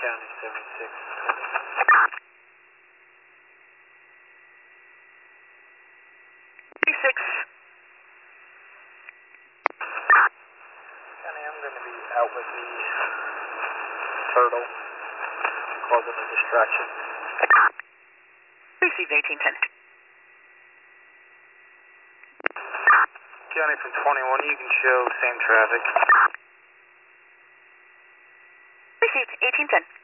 County 76. 36. County, I'm going to be out with the turtle, causing a distraction. Received 1810. County from 21, you can show same traffic. Received 1810.